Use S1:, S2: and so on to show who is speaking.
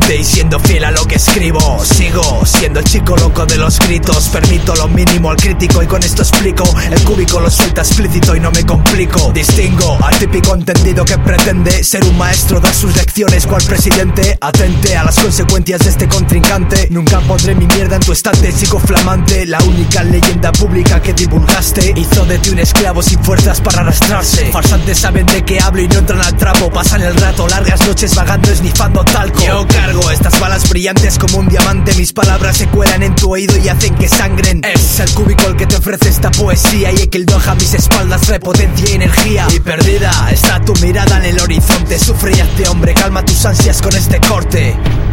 S1: mente y siendo fiel a lo que escribo. Sigo siendo el chico loco de los gritos, permito lo mínimo al crítico y con esto explico. El cúbico lo suelta explícito y no me complico. Distingo al típico entendido que pretende ser un maestro, dar sus lecciones cual presidente. Atente a las consecuencias de este contrincante. Nunca pondré mi mierda en tu estante, sigo flamante. La única leyenda pública que divulgaste hizo de ti un esclavo sin fuerzas para arrastrarse. Farsantes saben de qué hablo y no entran al trapo. Pasan el rato, largas noches vagando esnifando talco. Yo cargo estas balas brillantes como un diamante. Mis palabras se cuelan en tu oído y hacen que sangren. Es el cúbico el que te ofrece esta poesía, y equildoja a mis espaldas trae potencia y energía. Y perdida está tu mirada en el horizonte. Sufre ya este hombre, calma tus ansias con este corte.